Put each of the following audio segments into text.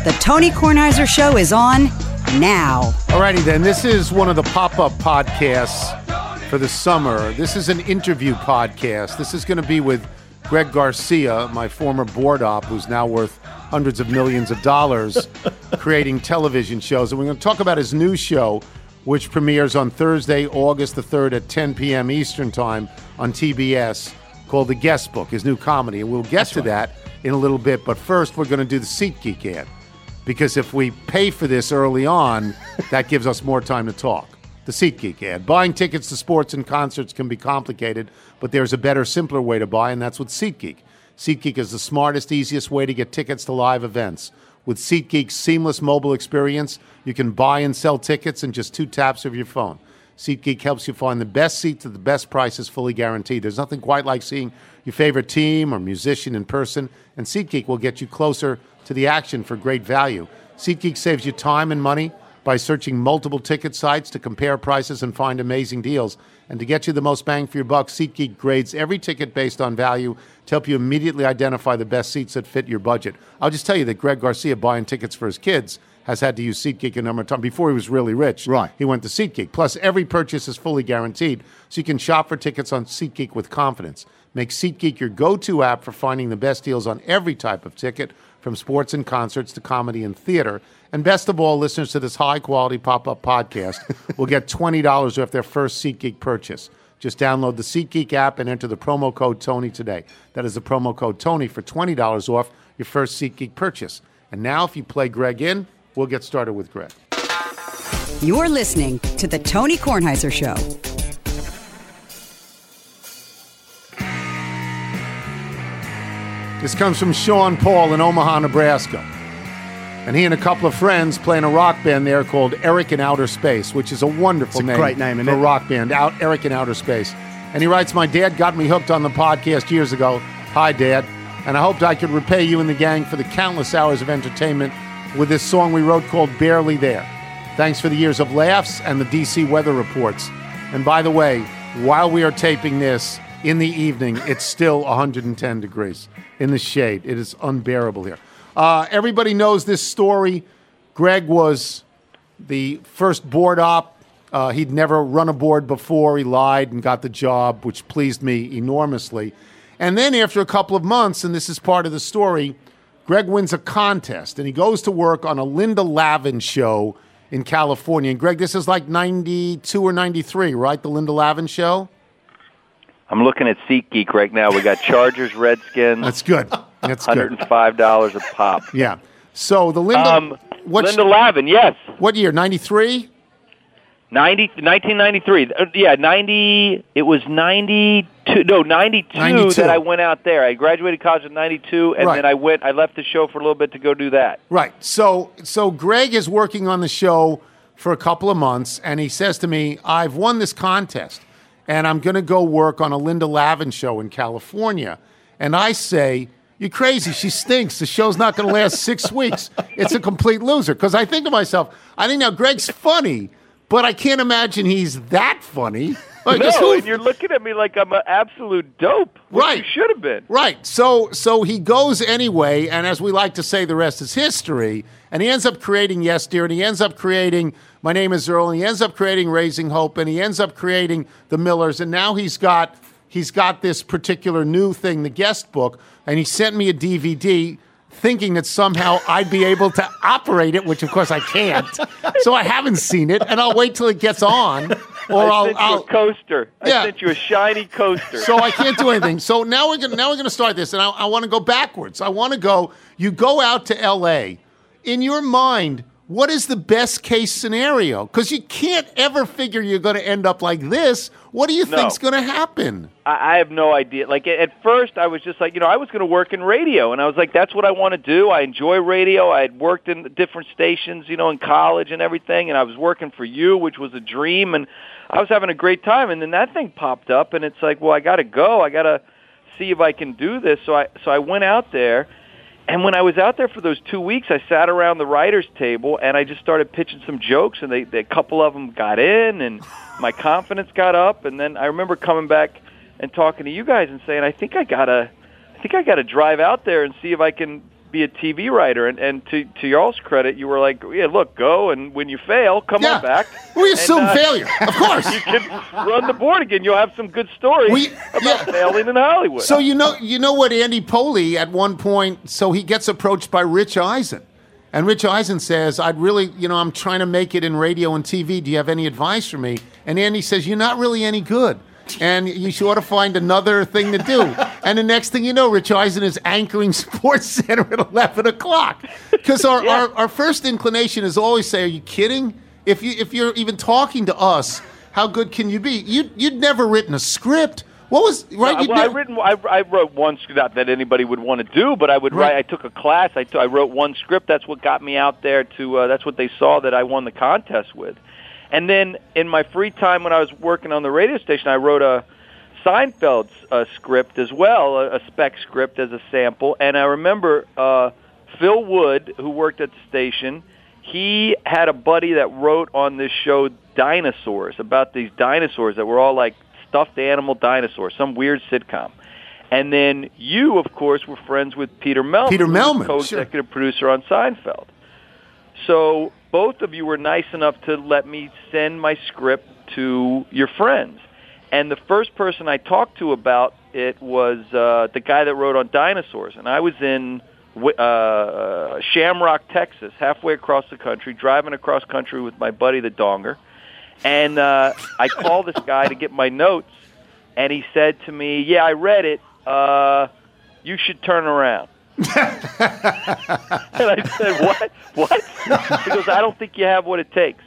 The Tony Kornheiser Show is on now. Alrighty then, this is one of the pop-up podcasts for the summer. This is an interview podcast. This is going to be with Greg Garcia, my former board op, who's now worth hundreds of millions of dollars, creating television shows. And we're going to talk about his new show, which premieres on Thursday, August the 3rd at 10 p.m. Eastern Time on TBS, called The Guest Book, his new comedy. And we'll get to that in a little bit. But first, we're going to do the SeatGeek ad. Because if we pay for this early on, that gives us more time to talk. The SeatGeek ad. Buying tickets to sports and concerts can be complicated, but there's a better, simpler way to buy, and that's with SeatGeek. SeatGeek is the smartest, easiest way to get tickets to live events. With SeatGeek's seamless mobile experience, you can buy and sell tickets in just 2 taps of your phone. SeatGeek helps you find the best seats at the best prices, fully guaranteed. There's nothing quite like seeing your favorite team or musician in person, and SeatGeek will get you closer to the action for great value. SeatGeek saves you time and money by searching multiple ticket sites to compare prices and find amazing deals. And to get you the most bang for your buck, SeatGeek grades every ticket based on value to help you immediately identify the best seats that fit your budget. I'll just tell you that Greg Garcia, buying tickets for his kids, has had to use SeatGeek a number of times. Before he was really rich, right, he went to SeatGeek. Plus, every purchase is fully guaranteed, so you can shop for tickets on SeatGeek with confidence. Make SeatGeek your go-to app for finding the best deals on every type of ticket, from sports and concerts to comedy and theater. And best of all, listeners to this high-quality pop-up podcast will get $20 off their first SeatGeek purchase. Just download the SeatGeek app and enter the promo code Tony today. That is the promo code Tony for $20 off your first SeatGeek purchase. And now, if you play Greg in, we'll get started with Greg. You're listening to The Tony Kornheiser Show. This comes from Sean Paul in Omaha, Nebraska. And he and a couple of friends play in a rock band there called Eric in Outer Space, which is a wonderful name. Great name, isn't for it? a rock band, Eric in Outer Space. And he writes, my dad got me hooked on the podcast years ago. Hi, Dad. And I hoped I could repay you and the gang for the countless hours of entertainment with this song we wrote called Barely There. Thanks for the years of laughs and the DC weather reports. And by the way, while we are taping this in the evening, it's still 110 degrees in the shade. It is unbearable here. Everybody knows this story. Greg was the first board op. He'd never run a board before. He lied and got the job, which pleased me enormously. And then after a couple of months, and this is part of the story, Greg wins a contest, and he goes to work on a Linda Lavin show in California. And Greg, this is like 92 or 93, right? The Linda Lavin show? I'm looking at SeatGeek right now. We got Chargers, Redskins. That's good. That's good. $105 a pop. Yeah. So the Linda... Linda Lavin, yes. What year, 93? 1993. Yeah, 90... It was 92... No, 92 that I went out there. I graduated college in 92, and then I left the show for a little bit to go do that. Right. So Greg is working on the show for a couple of months, and he says to me, I've won this contest, and I'm going to go work on a Linda Lavin show in California. And I say, you're crazy. She stinks. The show's not going to last 6 weeks. It's a complete loser. Because I think to myself, I think now Greg's funny, but I can't imagine he's that funny. No, and you're looking at me like I'm an absolute dope. Right. You should have been. Right. So he goes anyway, and as we like to say, the rest is history. And he ends up creating Yes, Dear, and he ends up creating My Name is Earl, and he ends up creating Raising Hope, and he ends up creating The Millers, and now he's got this particular new thing, The Guest Book, and he sent me a DVD thinking that somehow I'd be able to operate it, which of course I can't. So I haven't seen it, and I'll wait till it gets on. Or I sent you a coaster. Yeah. I sent you a shiny coaster. So I can't do anything. So now we're gonna start this, and I want to go backwards. I want to go. You go out to L.A. In your mind, what is the best case scenario? Because you can't ever figure you're going to end up like this. What do you think's going to happen? I have no idea. Like, at first, I was just like, I was going to work in radio, and I was like, that's what I want to do. I enjoy radio. I had worked in different stations, in college and everything, and I was working for you, which was a dream, and I was having a great time. And then that thing popped up, and it's like, well, I got to go. I got to see if I can do this. So I went out there. And when I was out there for those 2 weeks, I sat around the writer's table, and I just started pitching some jokes, and a couple of them got in, and my confidence got up. And then I remember coming back and talking to you guys and saying, I think I gotta drive out there and see if I can be a TV writer. And to y'all's credit, you were like, yeah, look, go, and when you fail, come on back. We assume failure, of course. You can run the board again. You'll have some good stories about failing in Hollywood. So you know what Andy Poley at one point, so he gets approached by Rich Eisen. And Rich Eisen says, I'm trying to make it in radio and TV. Do you have any advice for me? And Andy says, you're not really any good. And you ought to find another thing to do. And the next thing you know, Rich Eisen is anchoring Sports Center at 11 o'clock. Because our first inclination is always say, are you kidding? If you're even talking to us, how good can you be? You'd never written a script. What was right? I wrote one script, not that anybody would want to do, but I would write. I took a class. I wrote one script. That's what got me out there to. That's what they saw that I won the contest with. And then in my free time when I was working on the radio station, I wrote a Seinfeld script as well, a spec script as a sample. And I remember Phil Wood, who worked at the station, he had a buddy that wrote on this show Dinosaurs, about these dinosaurs that were all like stuffed animal dinosaurs, some weird sitcom. And then you, of course, were friends with Peter Melman, co-executive producer on Seinfeld. So both of you were nice enough to let me send my script to your friends. And the first person I talked to about it was the guy that wrote on Dinosaurs. And I was in Shamrock, Texas, halfway across the country, driving across country with my buddy, the Donger. And I called this guy to get my notes, and he said to me, yeah, I read it. You should turn around. And I said, what? He goes, I don't think you have what it takes.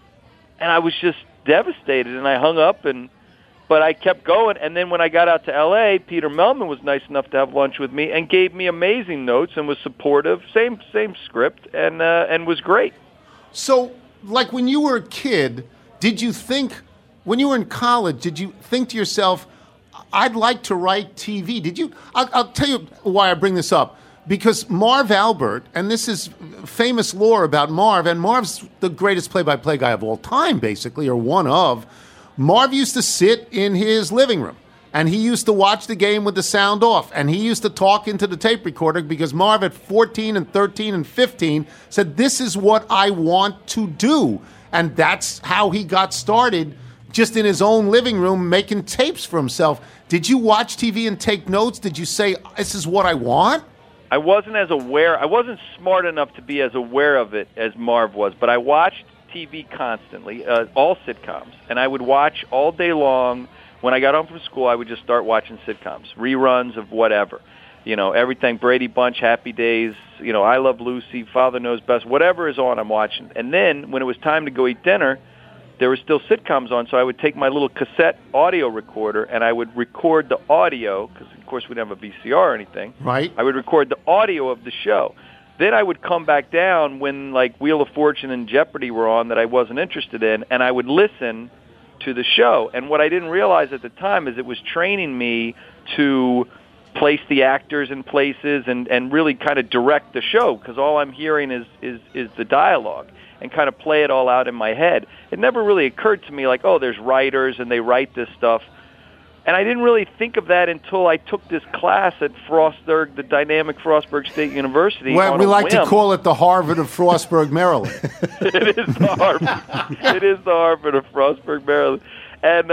And I was just devastated, and I hung up, but I kept going. And then when I got out to L.A., Peter Melman was nice enough to have lunch with me and gave me amazing notes and was supportive, same script, and was great. So, like when you were a kid, did you think, when you were in college, did you think to yourself, I'd like to write TV? Did you? I'll tell you why I bring this up. Because Marv Albert, and this is famous lore about Marv, and Marv's the greatest play-by-play guy of all time, basically, or one of. Marv used to sit in his living room, and he used to watch the game with the sound off, and he used to talk into the tape recorder because Marv at 14 and 13 and 15 said, this is what I want to do. And that's how he got started, just in his own living room, making tapes for himself. Did you watch TV and take notes? Did you say, this is what I want? I wasn't as aware. I wasn't smart enough to be as aware of it as Marv was, but I watched TV constantly, all sitcoms, and I would watch all day long. When I got home from school, I would just start watching sitcoms, reruns of whatever. Everything, Brady Bunch, Happy Days, I Love Lucy, Father Knows Best, whatever is on, I'm watching. And then when it was time to go eat dinner, there were still sitcoms on, so I would take my little cassette audio recorder and I would record the audio, because of course we didn't have a VCR or anything. Right. I would record the audio of the show. Then I would come back down when like Wheel of Fortune and Jeopardy were on that I wasn't interested in, and I would listen to the show. And what I didn't realize at the time is it was training me to place the actors in places and really kind of direct the show, because all I'm hearing is the dialogue, and kind of play it all out in my head. It never really occurred to me like, oh, there's writers and they write this stuff. And I didn't really think of that until I took this class at Frostburg, the dynamic Frostburg State University. Well, we like to call it the Harvard of Frostburg, Maryland. It is the Harvard. It is the Harvard of Frostburg, Maryland. And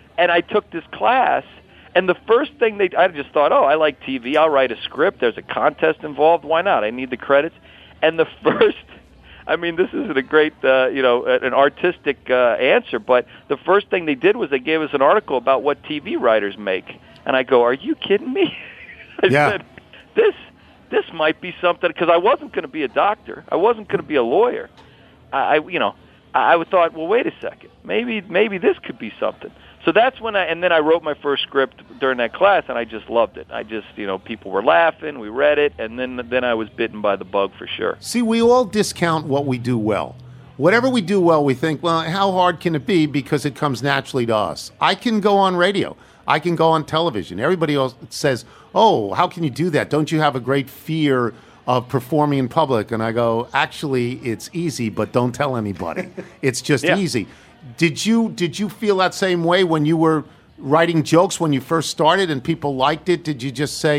I took this class, and the first thing I just thought, oh, I like TV. I'll write a script. There's a contest involved. Why not? I need the credits. And the first, I mean, this isn't a great, an artistic answer, but the first thing they did was they gave us an article about what TV writers make. And I go, are you kidding me? I said, this might be something, because I wasn't going to be a doctor. I wasn't going to be a lawyer. I thought, well, wait a second. Maybe this could be something. So that's when then I wrote my first script during that class, and I just loved it. I just, people were laughing, we read it, and then I was bitten by the bug for sure. See, we all discount what we do well. Whatever we do well, we think, well, how hard can it be, because it comes naturally to us. I can go on radio. I can go on television. Everybody else says, oh, how can you do that? Don't you have a great fear of performing in public? And I go, actually, it's easy, but don't tell anybody. It's just easy. Did you feel that same way when you were writing jokes when you first started and people liked it? Did you just say,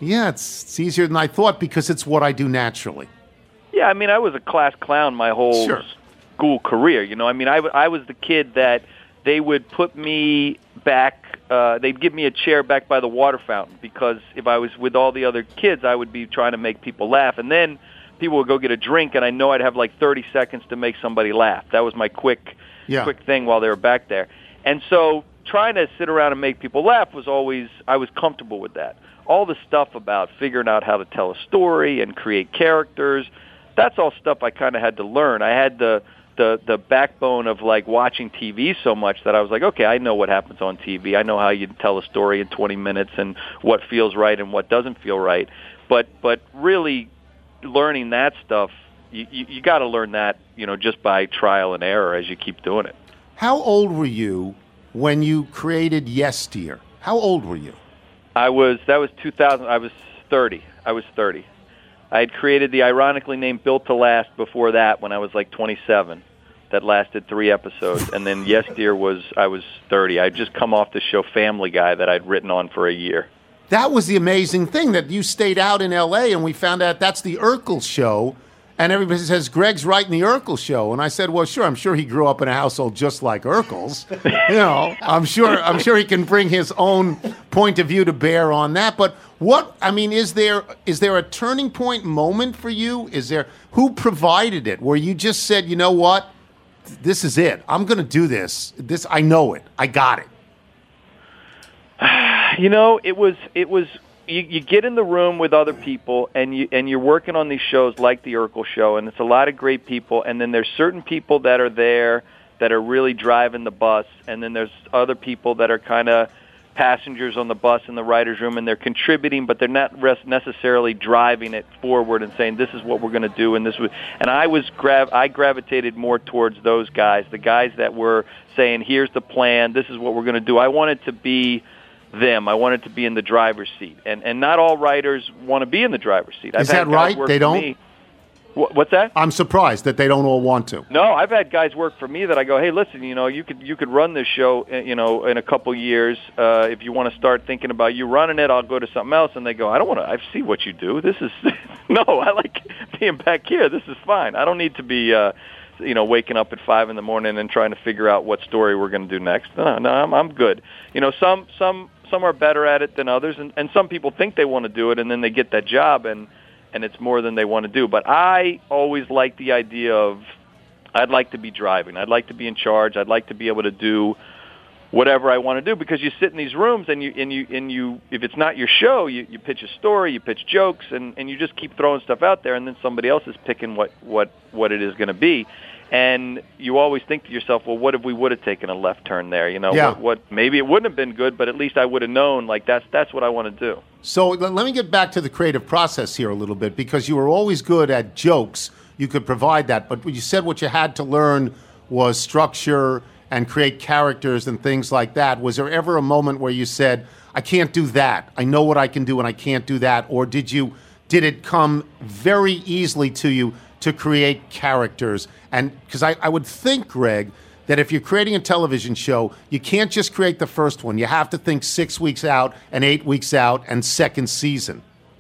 Yeah, it's easier than I thought because it's what I do naturally. Yeah, I mean, I was a class clown my whole school career. You know, I mean, I was the kid that they would put me back. They'd give me a chair back by the water fountain because if I was with all the other kids, I would be trying to make people laugh. And then people would go get a drink, and I know I'd have like 30 seconds to make somebody laugh. That was my quick thing while they were back there. And so trying to sit around and make people laugh was always, I was comfortable with that. All the stuff about figuring out how to tell a story and create characters, that's all stuff I kind of had to learn. I had the backbone of like watching TV so much that I was like, okay, I know what happens on TV. I know how you tell a story in 20 minutes and what feels right and what doesn't feel right. But really learning that stuff, you got to learn that, you know, just by trial and error as you keep doing it. How old were you when you created Yes Dear? How old were you? That was 2000. I was 30. I had created the ironically named Built to Last before that when I was like 27. That lasted 3 episodes. And then Yes Dear I was 30. I'd just come off the show Family Guy that I'd written on for a year. That was the amazing thing, that you stayed out in L.A. and we found out that's the Urkel show. And everybody says, Greg's writing the Urkel show. And I said, well, sure, I'm sure he grew up in a household just like Urkel's. You know, I'm sure he can bring his own point of view to bear on that. But is there a turning point moment for you? Who provided it? Where you just said, you know what, this is it. I'm going to do this. I know it. I got it. You know, it was. You get in the room with other people, and you're working on these shows like the Urkel show, and it's a lot of great people. And then there's certain people that are there that are really driving the bus, and then there's other people that are kind of passengers on the bus in the writers' room, and they're contributing, but they're not necessarily driving it forward and saying this is what we're going to do. And I gravitated more towards those guys, the guys that were saying, here's the plan, this is what we're going to do. I wanted to be them. I wanted to be in the driver's seat. And not all writers want to be in the driver's seat. Is that right? They don't? What's that? I'm surprised that they don't all want to. No, I've had guys work for me that I go, hey, listen, you know, you could run this show, you know, in a couple years. If you want to start thinking about you running it, I'll go to something else. And they go, I don't want to. I see what you do. This is no. I like being back here. This is fine. I don't need to be, waking up at 5 a.m. and trying to figure out what story we're going to do next. No, I'm good. You know, some are better at it than others, and some people think they want to do it, and then they get that job, and it's more than they want to do. But I always like the idea of I'd like to be driving. I'd like to be in charge. I'd like to be able to do whatever I want to do, because you sit in these rooms and you if it's not your show, you pitch a story, you pitch jokes, and you just keep throwing stuff out there, and then somebody else is picking what it is going to be. And you always think to yourself, well, what if we would have taken a left turn there? You know, what maybe it wouldn't have been good, but at least I would have known, like, that's what I want to do. So let me get back to the creative process here a little bit, because you were always good at jokes. You could provide that. But you said what you had to learn was structure and create characters and things like that. Was there ever a moment where you said, I can't do that. I know what I can do and I can't do that? Or did it come very easily to you to create characters? And because I would think, Greg, that if you're creating a television show, you can't just create the first one. You have to think 6 weeks out and 8 weeks out and second season.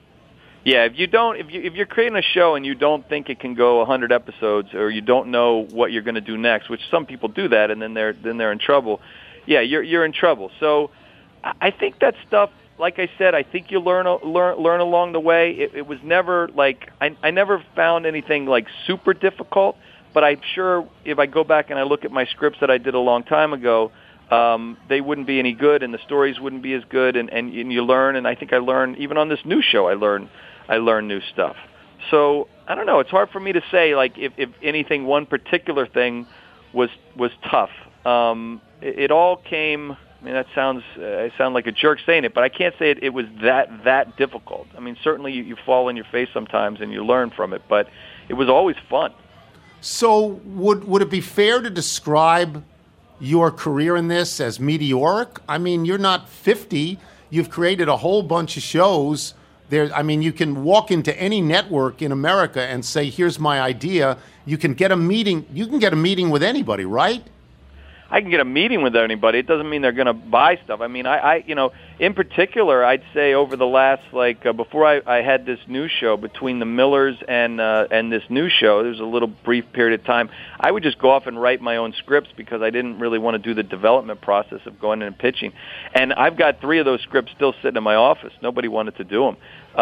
Yeah, if you're creating a show and you don't think it can go 100 episodes, or you don't know what you're going to do next, which some people do that, and then they're in trouble. Yeah, you're in trouble. So I think that stuff, like I said, I think you learn along the way. It was never like I never found anything like super difficult, but I'm sure if I go back and I look at my scripts that I did a long time ago, they wouldn't be any good, and the stories wouldn't be as good, and you learn. And I think I learned even on this new show. I learned new stuff. So I don't know. It's hard for me to say like if anything, one particular thing was tough. It all came. I mean, I sound like a jerk saying it, but I can't say it was that difficult. I mean, certainly you fall on your face sometimes and you learn from it, but it was always fun. So would it be fair to describe your career in this as meteoric? I mean, you're not 50. You've created a whole bunch of shows. You can walk into any network in America and say, here's my idea. You can get a meeting with anybody, right? I can get a meeting with anybody. It doesn't mean they're going to buy stuff. I mean, I in particular, I'd say over the last, before I had this new show, between the Millers and this new show, there's a little brief period of time, I would just go off and write my own scripts because I didn't really want to do the development process of going in and pitching. And I've got 3 of those scripts still sitting in my office. Nobody wanted to do them.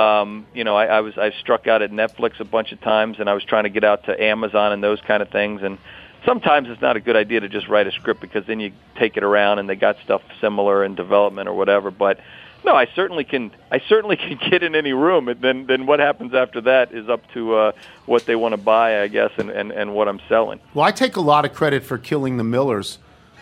I struck out at Netflix a bunch of times, and I was trying to get out to Amazon and those kind of things. And sometimes it's not a good idea to just write a script because then you take it around and they got stuff similar in development or whatever. But no, I certainly can get in any room. And then what happens after that is up to what they want to buy, I guess, and what I'm selling. Well, I take a lot of credit for killing the Millers.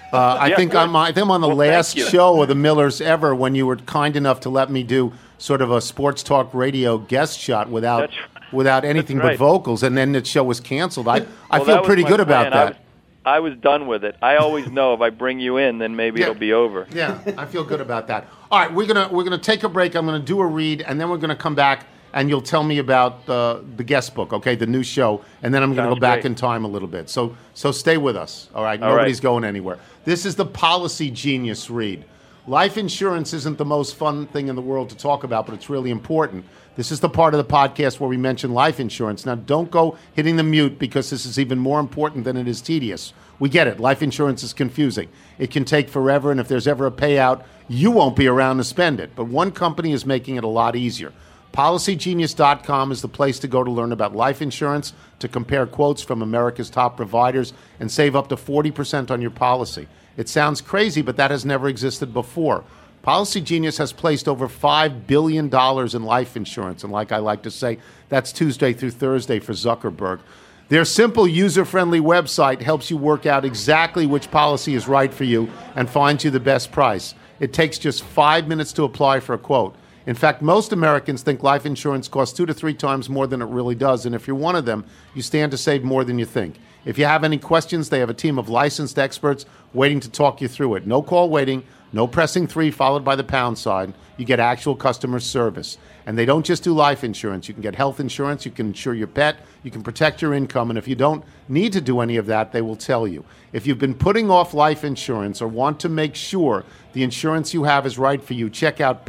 I think I'm on the last show of the Millers ever when you were kind enough to let me do sort of a sports talk radio guest shot without anything but vocals, and then the show was canceled. I feel pretty good about that. I was done with it. I always know if I bring you in, then maybe it'll be over. Yeah, I feel good about that. All right, we're gonna take a break. I'm gonna do a read, and then we're gonna come back, and you'll tell me about the guest book, okay, the new show, and then I'm gonna go back in time a little bit. So stay with us. All right, nobody's going anywhere. This is the Policy Genius read. Life insurance isn't the most fun thing in the world to talk about, but it's really important. This is the part of the podcast where we mention life insurance. Now, don't go hitting the mute because this is even more important than it is tedious. We get it. Life insurance is confusing. It can take forever, and if there's ever a payout, you won't be around to spend it. But one company is making it a lot easier. PolicyGenius.com is the place to go to learn about life insurance, to compare quotes from America's top providers, and save up to 40% on your policy. It sounds crazy, but that has never existed before. Policy Genius has placed over $5 billion in life insurance, and like I like to say, that's Tuesday through Thursday for Zuckerberg. Their simple, user-friendly website helps you work out exactly which policy is right for you and finds you the best price. It takes just 5 minutes to apply for a quote. In fact, most Americans think life insurance costs 2 to 3 times more than it really does, and if you're one of them, you stand to save more than you think. If you have any questions, they have a team of licensed experts waiting to talk you through it. No call waiting, no pressing 3 followed by the pound sign. You get actual customer service. And they don't just do life insurance. You can get health insurance, you can insure your pet, you can protect your income, and if you don't need to do any of that, they will tell you. If you've been putting off life insurance or want to make sure the insurance you have is right for you, check out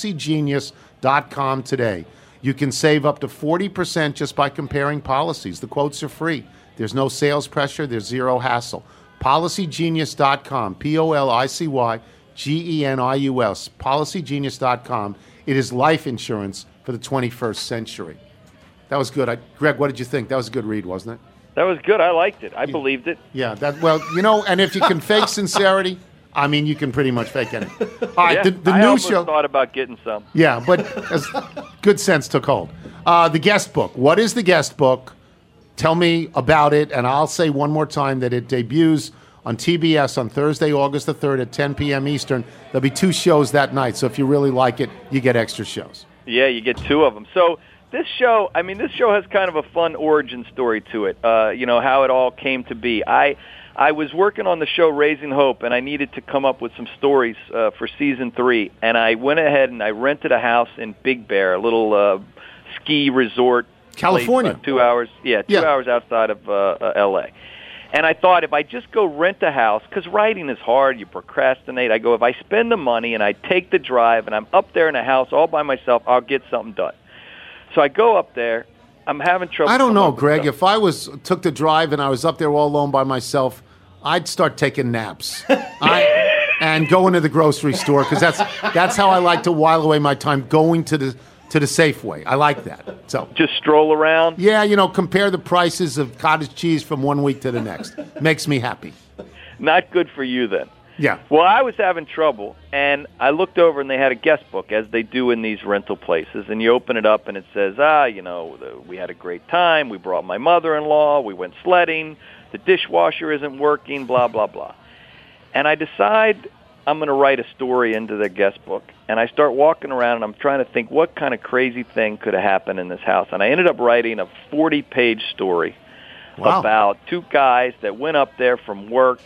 PolicyGenius.com today. You can save up to 40% just by comparing policies. The quotes are free. There's no sales pressure. There's zero hassle. PolicyGenius.com, PolicyGenius, PolicyGenius.com. It is life insurance for the 21st century. That was good. Greg, what did you think? That was a good read, wasn't it? That was good. I liked it. I believed it. Yeah. And if you can fake sincerity, I mean, you can pretty much fake anything. All right, the new show. I thought about getting some. Yeah, but good sense took hold. The guest book. What is the guest book? Tell me about it, and I'll say one more time that it debuts on TBS on Thursday, August the 3rd at 10 p.m. Eastern. There'll be 2 shows that night, so if you really like it, you get extra shows. Yeah, you get 2 of them. So this show has kind of a fun origin story to it, how it all came to be. I was working on the show Raising Hope, and I needed to come up with some stories for Season 3, and I went ahead and I rented a house in Big Bear, a little ski resort. California. Place, 2 hours. 2 hours outside of L.A. And I thought if I just go rent a house, because writing is hard, you procrastinate. I go, if I spend the money and I take the drive and I'm up there in a house all by myself, I'll get something done. So I go up there. I'm having trouble. I don't know, Greg. If I took the drive and I was up there all alone by myself, I'd start taking naps. And going to the grocery store, because that's how I like to while away my time, going to the Safeway. I like that. So just stroll around? Yeah, compare the prices of cottage cheese from one week to the next. Makes me happy. Not good for you then. Yeah. Well, I was having trouble, and I looked over, and they had a guest book, as they do in these rental places, and you open it up, and it says, we had a great time, we brought my mother-in-law, we went sledding, the dishwasher isn't working, blah, blah, blah. And I decide I'm going to write a story into the guest book. And I start walking around, and I'm trying to think what kind of crazy thing could have happened in this house. And I ended up writing a 40-page story about 2 guys that went up there from work,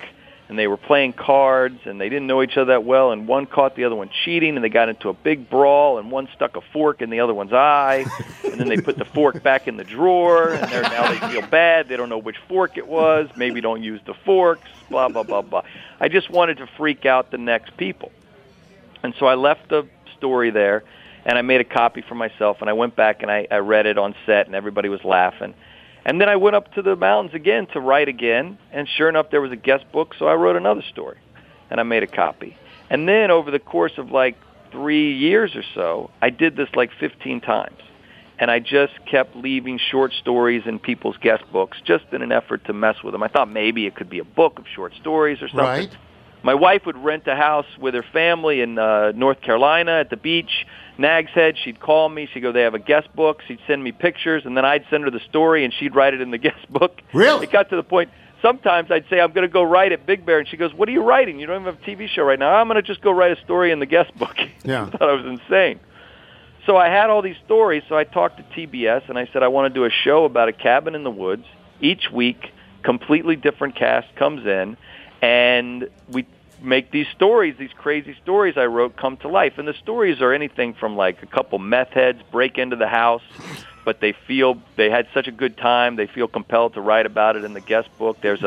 and they were playing cards, and they didn't know each other that well, and one caught the other one cheating, and they got into a big brawl, and one stuck a fork in the other one's eye, and then they put the fork back in the drawer, and now they feel bad. They don't know which fork it was. Maybe don't use the forks, blah, blah, blah, blah. I just wanted to freak out the next people. And so I left the story there, and I made a copy for myself, and I went back and I read it on set, and everybody was laughing. And then I went up to the mountains again to write again, and sure enough, there was a guest book, so I wrote another story, and I made a copy. And then over the course of like 3 years or so, I did this like 15 times, and I just kept leaving short stories in people's guest books just in an effort to mess with them. I thought maybe it could be a book of short stories or something. Right. My wife would rent a house with her family in North Carolina at the beach, Nags Head. She'd call me. She'd go, they have a guest book. She'd send me pictures, and then I'd send her the story, and she'd write it in the guest book. Really? It got to the point, sometimes I'd say, I'm going to go write at Big Bear, and she goes, what are you writing? You don't even have a TV show right now. I'm going to just go write a story in the guest book. Yeah. I thought I was insane. So I had all these stories, so I talked to TBS, and I said, I want to do a show about a cabin in the woods. Each week, completely different cast comes in, and we make these stories, these crazy stories I wrote, come to life. And the stories are anything from like a couple meth heads break into the house, but they feel they had such a good time, they feel compelled to write about it in the guest book. There's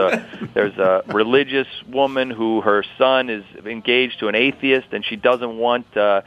a religious woman who her son is engaged to an atheist, and she doesn't want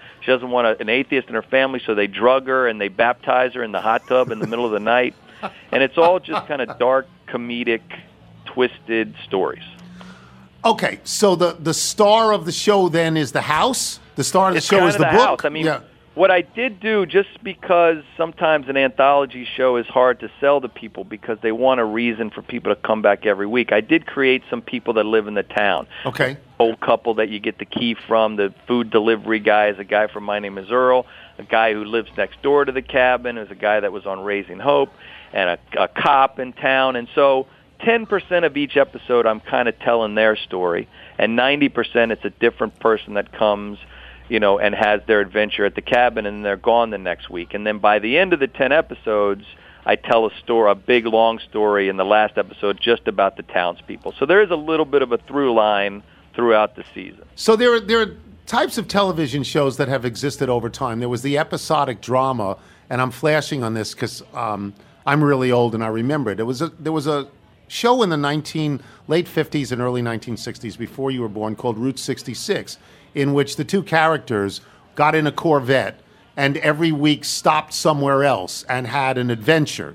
an atheist in her family, so they drug her and they baptize her in the hot tub in the middle of the night. And it's all just kind of dark, comedic, twisted stories. Okay, so the star of the show then is the house? The star of the show is the book? House. I mean, what I did do, just because sometimes an anthology show is hard to sell to people because they want a reason for people to come back every week, I did create some people that live in the town. Okay. Old couple that you get the key from. The food delivery guy is a guy from My Name is Earl. A guy who lives next door to the cabin is a guy that was on Raising Hope, and a cop in town. And so 10% of each episode I'm kind of telling their story, and 90% it's a different person that comes, and has their adventure at the cabin, and they're gone the next week. And then by the end of the 10 episodes, I tell a big, long story in the last episode just about the townspeople. So there is a little bit of a through line throughout the season. So there are types of television shows that have existed over time. There was the episodic drama, and I'm flashing on this because I'm really old and I remember it. There was a show in the late 50s and early 1960s, before you were born, called Route 66, in which the two characters got in a Corvette and every week stopped somewhere else and had an adventure.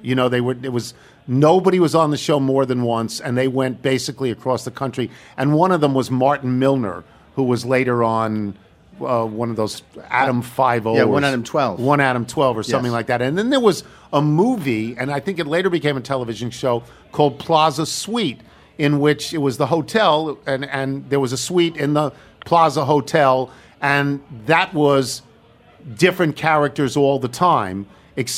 Nobody was on the show more than once, and they went basically across the country. And one of them was Martin Milner, who was later on one of those Adam 5-0. Yeah, 1 Adam 12. 1 Adam 12 or something like that. And then there was a movie, and I think it later became a television show, called Plaza Suite, in which it was the hotel, and there was a suite in the Plaza Hotel, and that was different characters all the time,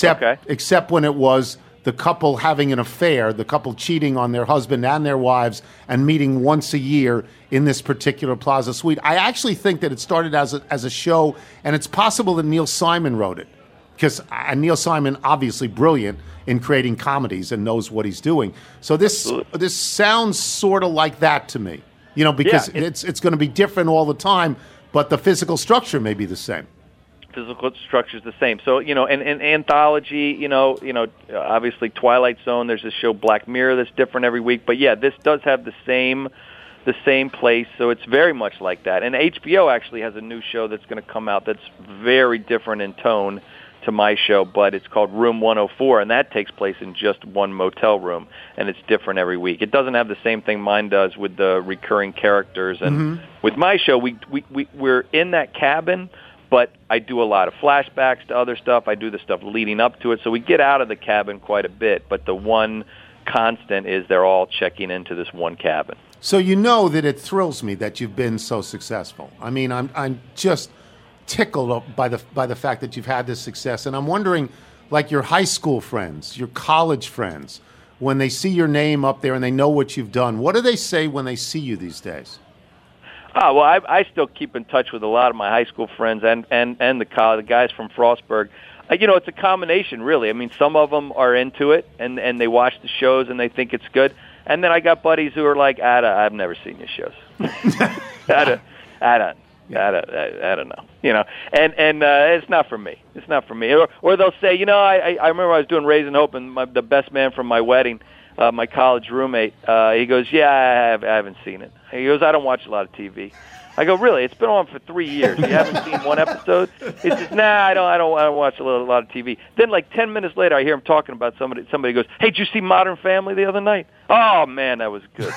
except when it was the couple having an affair, the couple cheating on their husband and their wives and meeting once a year in this particular Plaza Suite. I actually think that it started as a show, and it's possible that Neil Simon wrote it, because Neil Simon, obviously brilliant in creating comedies and knows what he's doing. So this sounds sort of like that to me, because it's going to be different all the time, but the physical structure may be the same. Physical structure is the same. So, and anthology, obviously Twilight Zone, there's this show Black Mirror that's different every week. But, yeah, this does have the same place, so it's very much like that. And HBO actually has a new show that's going to come out that's very different in tone to my show, but it's called Room 104, and that takes place in just one motel room, and it's different every week. It doesn't have the same thing mine does with the recurring characters. And with my show, we're in that cabin, but I do a lot of flashbacks to other stuff. I do the stuff leading up to it. So we get out of the cabin quite a bit, but the one constant is they're all checking into this one cabin. So that it thrills me that you've been so successful. I mean, I'm just tickled by the fact that you've had this success. And I'm wondering, like your high school friends, your college friends, when they see your name up there and they know what you've done, what do they say when they see you these days? Oh, well, I still keep in touch with a lot of my high school friends and the guys from Frostburg. It's a combination, really. I mean, some of them are into it, and they watch the shows, and they think it's good. And then I got buddies who are like, I've never seen your shows. I don't know, and it's not for me. It's not for me. Or they'll say, I remember I was doing Raising Hope, and the best man from my wedding, my college roommate, he goes, I haven't seen it. He goes, I don't watch a lot of TV. I go, really? It's been on for 3 years. You haven't seen one episode? He says, nah, I don't watch a lot of TV. Then, like 10 minutes later, I hear him talking about somebody. Somebody goes, hey, did you see Modern Family the other night? Oh man, that was good.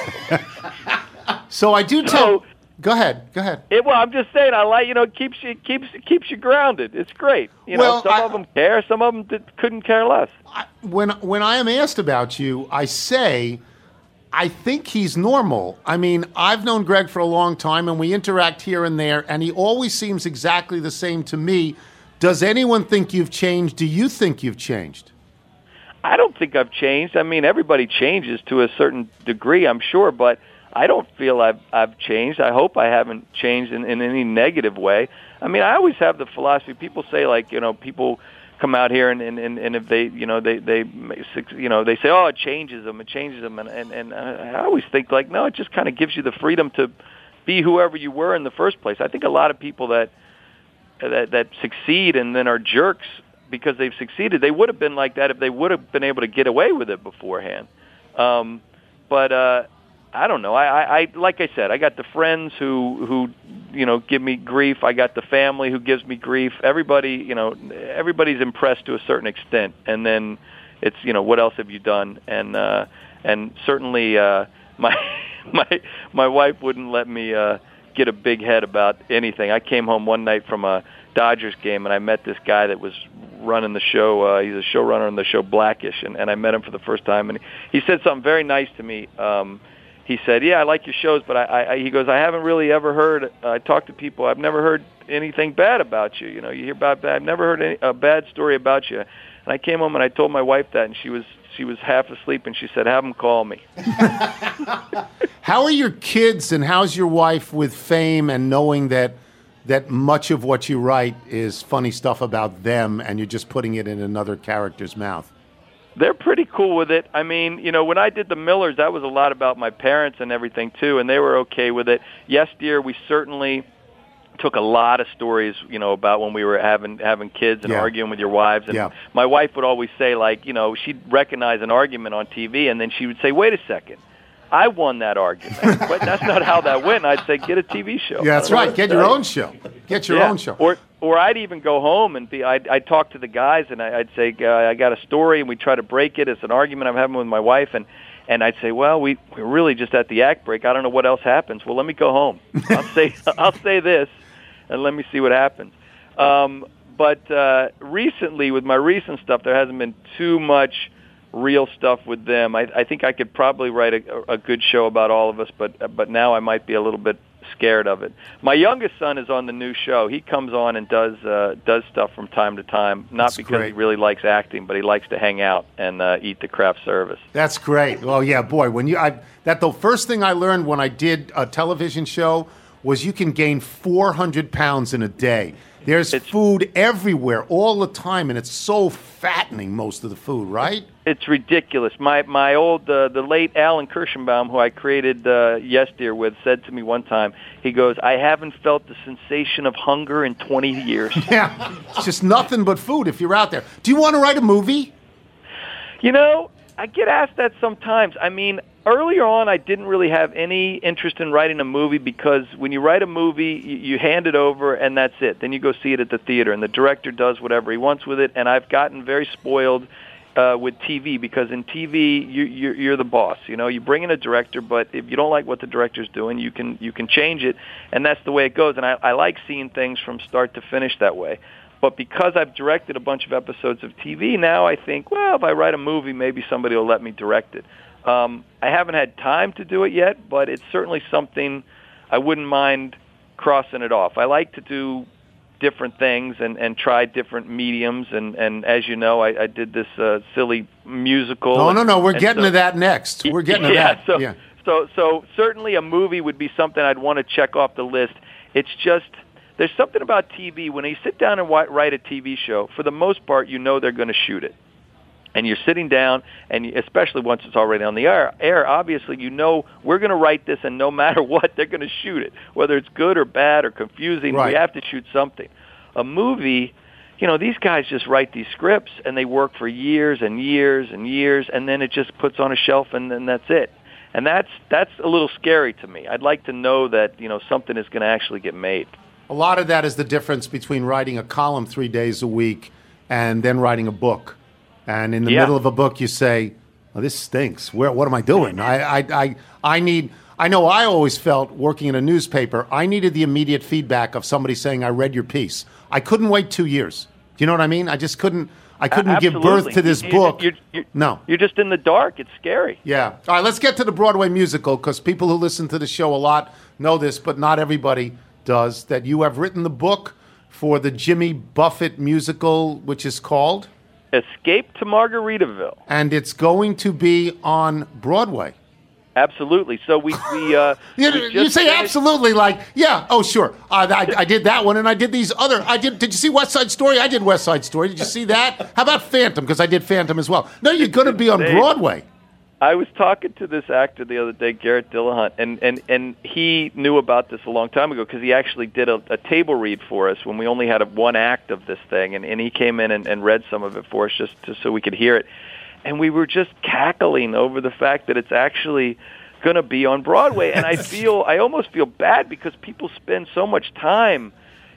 So I do tell. Go ahead. Well, I'm just saying, I like, keeps you grounded. It's great. Some of them care, some of them couldn't care less. When I am asked about you, I say, I think he's normal. I mean, I've known Greg for a long time, and we interact here and there, and he always seems exactly the same to me. Does anyone think you've changed? Do you think you've changed? I don't think I've changed. I mean, everybody changes to a certain degree, I'm sure, but I don't feel I've changed. I hope I haven't changed in any negative way. I mean, I always have the philosophy. People say, like, people come out here and if they, they say, oh, it changes them, and I always think, like, no, it just kind of gives you the freedom to be whoever you were in the first place. I think a lot of people that succeed and then are jerks because they've succeeded, they would have been like that if they would have been able to get away with it beforehand. But I don't know. I like I said, I got the friends who give me grief. I got the family who gives me grief. Everybody, everybody's impressed to a certain extent, and then it's what else have you done? And certainly my wife wouldn't let me get a big head about anything. I came home one night from a Dodgers game, and I met this guy that was running the show. He's a showrunner on the show Blackish, and I met him for the first time, and he said something very nice to me. He said, I like your shows, but he goes, I haven't really ever heard, I talk to people, I've never heard anything bad about you. You hear about bad, I've never heard a bad story about you. And I came home and I told my wife that, and she was half asleep, and she said, have him call me. How are your kids, and how's your wife with fame and knowing that much of what you write is funny stuff about them, and you're just putting it in another character's mouth? They're pretty cool with it. I mean, when I did The Millers, that was a lot about my parents and everything, too, and they were okay with it. Yes, dear, we certainly took a lot of stories, about when we were having kids and arguing with your wives. And my wife would always say, like, she'd recognize an argument on TV, and then she would say, wait a second, I won that argument. But that's not how that went. I'd say, get a TV show. Yeah, that's right. Get your own show. Get your own show. Or I'd even go home and I'd talk to the guys, and I'd say, I got a story, and we'd try to break it. It's an argument I'm having with my wife, and I'd say, well, we're really just at the act break. I don't know what else happens. Well, let me go home. I'll say this, and let me see what happens. But recently, with my recent stuff, there hasn't been too much real stuff with them. I think I could probably write a good show about all of us, but now I might be a little bit scared of it. My youngest son is on the new show. He comes on and does stuff from time to time, not That's because great. he really likes acting, but he likes to hang out and eat the craft service. That's great. Well, yeah, boy, the first thing I learned when I did a television show was you can gain 400 pounds in a day. There's food everywhere all the time, and it's so fattening, most of the food, right? It's ridiculous. My old, the late Alan Kirschenbaum, who I created Yes Dear with, said to me one time, he goes, I haven't felt the sensation of hunger in 20 years. Yeah, it's just nothing but food if you're out there. Do you want to write a movie? I get asked that sometimes. I mean, earlier on, I didn't really have any interest in writing a movie because when you write a movie, you hand it over and that's it. Then you go see it at the theater, and the director does whatever he wants with it. And I've gotten very spoiled with TV because in TV, you're the boss. You bring in a director, but if you don't like what the director's doing, you can change it, and that's the way it goes. And I like seeing things from start to finish that way. But because I've directed a bunch of episodes of TV, now I think, well, if I write a movie, maybe somebody will let me direct it. I haven't had time to do it yet, but it's certainly something I wouldn't mind crossing it off. I like to do different things and try different mediums, and as you know, I did this silly musical. No, we're getting to that next. We're getting to that. So certainly a movie would be something I'd want to check off the list. It's just, there's something about TV, when you sit down and write a TV show, for the most part, they're going to shoot it. And you're sitting down, and especially once it's already on the air, obviously you know we're going to write this, and no matter what, they're going to shoot it. Whether it's good or bad or confusing, Right. we have to shoot something. A movie, these guys just write these scripts, and they work for years and years and years, and then it just puts on a shelf, and then that's it. And that's a little scary to me. I'd like to know that something is going to actually get made. A lot of that is the difference between writing a column 3 days a week and then writing a book. And in the middle of a book, you say, oh, this stinks. What am I doing? I know I always felt working in a newspaper, I needed the immediate feedback of somebody saying, I read your piece. I couldn't wait 2 years. Do you know what I mean? I just couldn't give birth to this book. No. You're just in the dark. It's scary. Yeah. All right, let's get to the Broadway musical, because people who listen to the show a lot know this, but not everybody does, that you have written the book for the Jimmy Buffett musical, which is called Escape to Margaritaville. And it's going to be on Broadway. Absolutely. So we you say absolutely like, yeah, oh, sure. I did that one, and I did these other. Did you see West Side Story? I did West Side Story. Did you see that? How about Phantom? Because I did Phantom as well. No, you're going to be on Broadway. I was talking to this actor the other day, Garrett Dillahunt, and he knew about this a long time ago because he actually did a table read for us when we only had one act of this thing, and he came in and read some of it for us just so we could hear it. And we were just cackling over the fact that it's actually going to be on Broadway. And I almost feel bad because people spend so much time,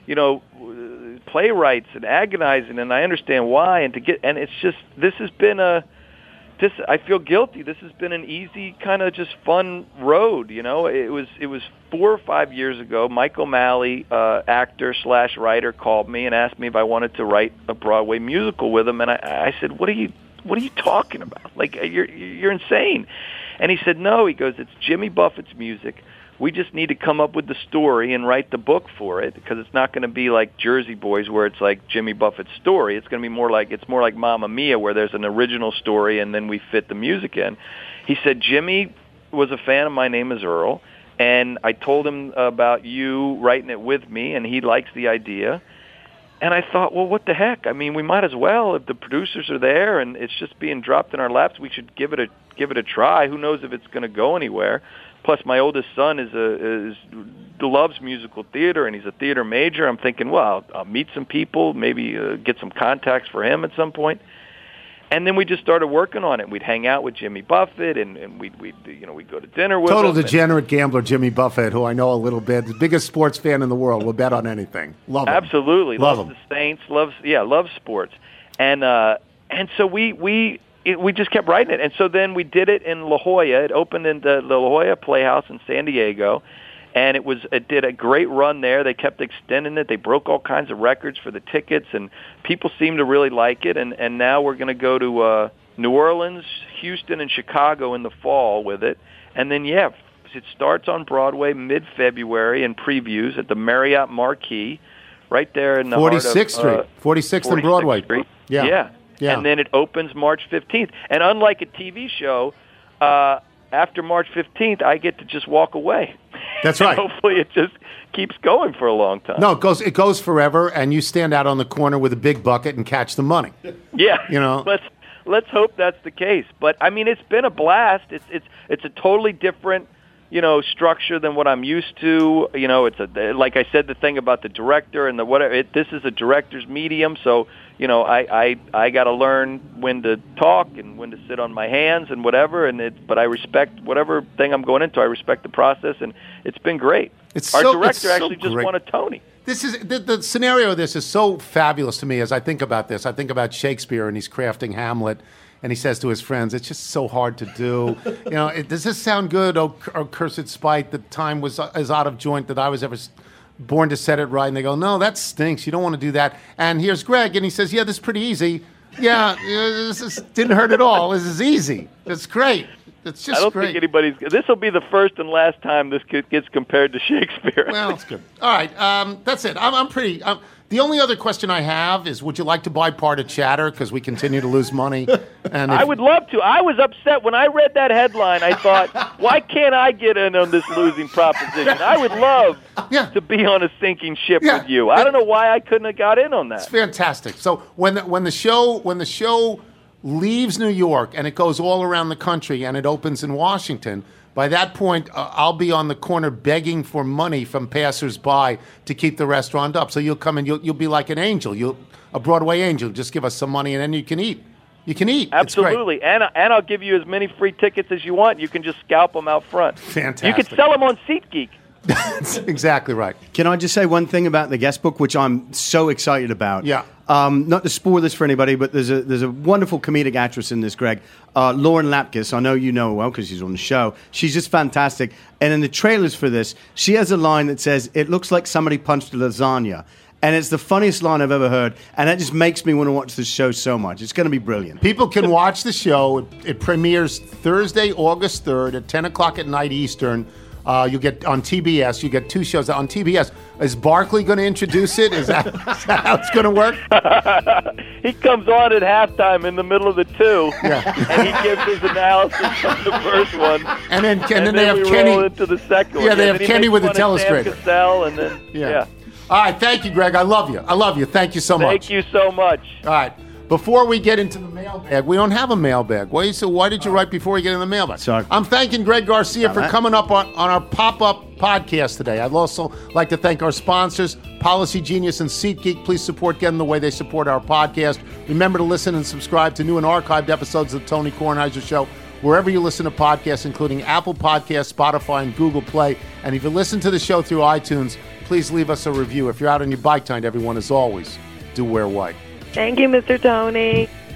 playwrights and agonizing, and I understand why. And it's just, this has been I feel guilty. This has been an easy kind of just fun road. It was 4 or 5 years ago. Mike O'Malley, actor/writer, called me and asked me if I wanted to write a Broadway musical with him. And I said, What are you talking about? Like, you're insane. And he said, no. He goes, it's Jimmy Buffett's music. We just need to come up with the story and write the book for it, because it's not going to be like Jersey Boys where it's like Jimmy Buffett's story. It's going to be more like Mamma Mia, where there's an original story and then we fit the music in. He said, Jimmy was a fan of My Name is Earl, and I told him about you writing it with me, and he likes the idea. And I thought, well, what the heck? I mean, we might as well. If the producers are there and it's just being dropped in our laps, we should give it a try. Who knows if it's going to go anywhere? Plus, my oldest son loves musical theater, and he's a theater major. I'm thinking, well, I'll meet some people, maybe get some contacts for him at some point. And then we just started working on it. We'd hang out with Jimmy Buffett, and we'd go to dinner with him. Total degenerate gambler Jimmy Buffett, who I know a little bit, the biggest sports fan in the world. Will bet on anything. Love him. Absolutely, loves him. The Saints. Loves sports, and so we just kept writing it. And so then we did it in La Jolla. It opened in the La Jolla Playhouse in San Diego. And it did a great run there. They kept extending it. They broke all kinds of records for the tickets, and people seem to really like it. And now we're going to go to New Orleans, Houston, and Chicago in the fall with it. And then, it starts on Broadway mid-February in previews at the Marriott Marquis, right there in the 46th heart of 46th and Broadway. Street. Yeah. And then it opens March 15th. And unlike a TV show, after March 15th, I get to just walk away. That's right. Hopefully it just keeps going for a long time. No, it goes forever, and you stand out on the corner with a big bucket and catch the money. Yeah. Let's hope that's the case. But I mean, it's been a blast. It's a totally different, structure than what I'm used to. It's like I said, the thing about the director and the whatever. This is a director's medium, so I got to learn when to talk and when to sit on my hands and whatever. But I respect whatever thing I'm going into. I respect the process, and it's been great. Our director actually just won a Tony. This is the scenario of this is so fabulous to me as I think about this. I think about Shakespeare, and he's crafting Hamlet, and he says to his friends, "It's just so hard to do. Does this sound good? Oh, cursed spite! The time was as out of joint that I was ever born to set it right." And they go, "No, that stinks. You don't want to do that." And here's Greg, and he says, "Yeah, this is pretty easy. Yeah, this didn't hurt at all. This is easy. It's great. It's just great." I don't think this will be the first and last time this gets compared to Shakespeare. Well, it's good. All right, that's it. I'm pretty. The only other question I have is, would you like to buy part of Chatter, because we continue to lose money? And I would love to. I was upset when I read that headline. I thought, why can't I get in on this losing proposition? I would love to be on a sinking ship with you. I don't know why I couldn't have got in on that. It's fantastic. So when the show leaves New York and it goes all around the country and it opens in Washington, by that point, I'll be on the corner begging for money from passersby to keep the restaurant up. So you'll come and you'll be like an angel, a Broadway angel. Just give us some money and then you can eat. You can eat. Absolutely, and I'll give you as many free tickets as you want. You can just scalp them out front. Fantastic. You can sell them on SeatGeek. That's exactly right. Can I just say one thing about the guest book, which I'm so excited about? Yeah. Not to spoil this for anybody, but there's a wonderful comedic actress in this, Greg. Lauren Lapkus. I know you know her well because she's on the show. She's just fantastic. And in the trailers for this, she has a line that says, "It looks like somebody punched a lasagna." And it's the funniest line I've ever heard, and that just makes me want to watch this show so much. It's going to be brilliant. People can watch the show. It premieres Thursday, August 3rd at 10 o'clock at night Eastern. You get on TBS. You get 2 shows on TBS. Is Barkley going to introduce it? Is that how it's going to work? He comes on at halftime in the middle of the 2, and he gives his analysis on the first one. And then they have we Kenny roll into the second one. Yeah, they have Kenny with the telestrator. Sam Cassell, and then yeah. All right, thank you, Greg. I love you. Thank you so much. Thank you so much. All right. Before we get into the mailbag, we don't have a mailbag. Why did you write before we get in the mailbag? Sorry. I'm thanking Greg Garcia for coming up on our pop-up podcast today. I'd also like to thank our sponsors, Policy Genius and SeatGeek. Please support them the way they support our podcast. Remember to listen and subscribe to new and archived episodes of the Tony Kornheiser Show, wherever you listen to podcasts, including Apple Podcasts, Spotify, and Google Play. And if you listen to the show through iTunes, please leave us a review. If you're out on your bike tonight, everyone, as always, do wear white. Thank you, Mr. Tony.